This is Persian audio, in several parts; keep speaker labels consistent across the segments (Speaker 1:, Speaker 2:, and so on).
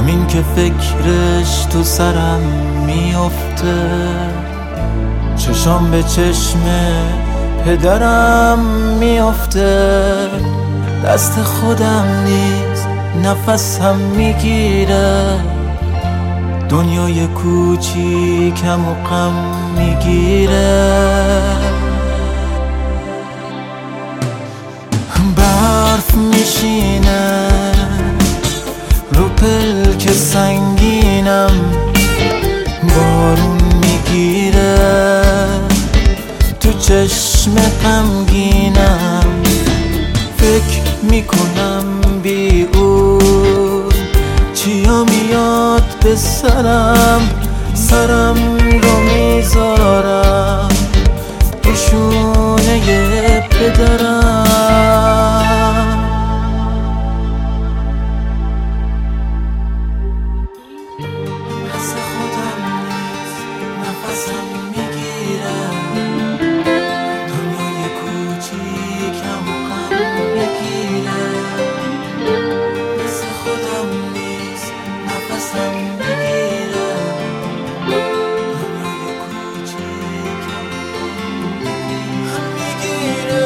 Speaker 1: همین که فکرش تو سرم میفته، چشام به چشم پدرم میفته. دست خودم نیست نفسم میگیره، دنیای کوچیکم و غم میگیره. برف میشینه رو پلک سنگینم، بارون میگیره تو چشم غمگینم. فکر میکنم بی اون چیا میاد به سرم رو میذارم رو شونه پدرم. دست خودم نیست نفسم میگیره، دنیای کوچیکم و غم میگیره. دست خودم نیست نفسم میگیره، دنیای کوچیکم و غم میگیره.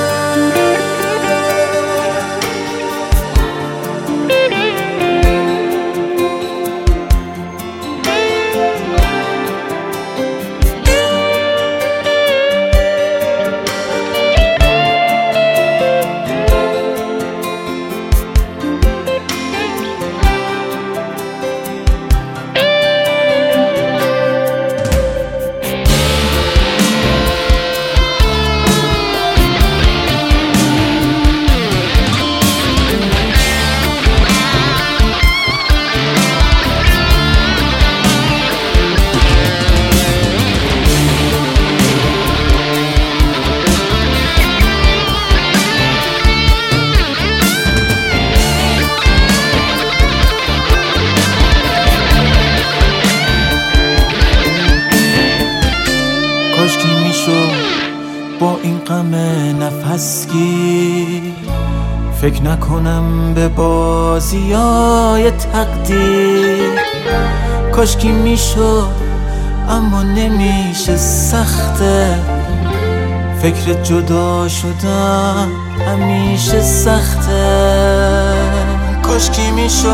Speaker 1: کاشکی میشد با این غم نفسگیر فکر نکنم به بازیای تقدیر. کاشکی میشد اما نمیشه، سخته فکر جدا شدن همیشه سخته. کاشکی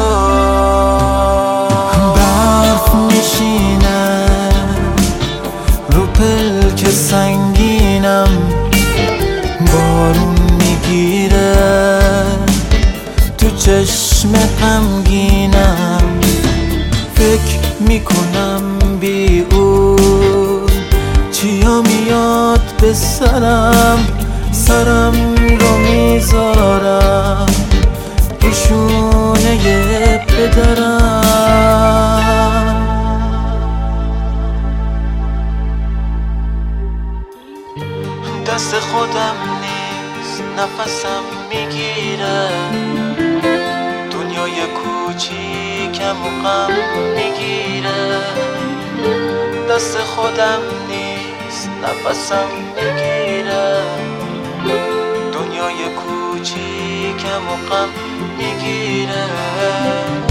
Speaker 1: میشد برف میشینه رو پلک سنگینم، بارون میگیره تو چشم غمگینم. فکر میکنم بی اون چیا میاد به سرم رو میذارم رو شونه پدرم. دست خودم نیست نفسم میگیره، دنیای کوچیکم و غم میگیره. دست خودم نیست نفسم میگیره، دنیای کوچیکم و غم میگیره.